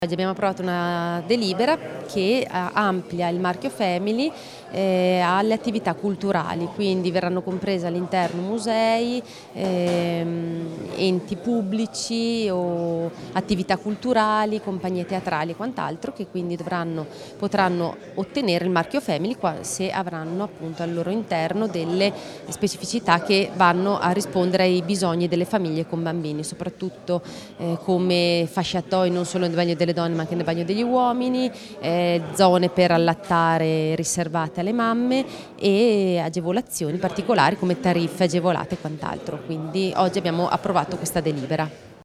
Oggi abbiamo approvato una delibera che amplia il marchio Family alle attività culturali, quindi verranno comprese all'interno musei, enti pubblici o attività culturali, compagnie teatrali e quant'altro che quindi potranno ottenere il marchio Family se avranno appunto al loro interno delle specificità che vanno a rispondere ai bisogni delle famiglie con bambini, soprattutto come fasciatoi non solo nel bagno delle donne ma anche nel bagno degli uomini, zone per allattare riservate alle mamme e agevolazioni particolari come tariffe agevolate e quant'altro. Quindi oggi abbiamo approvato questa delibera.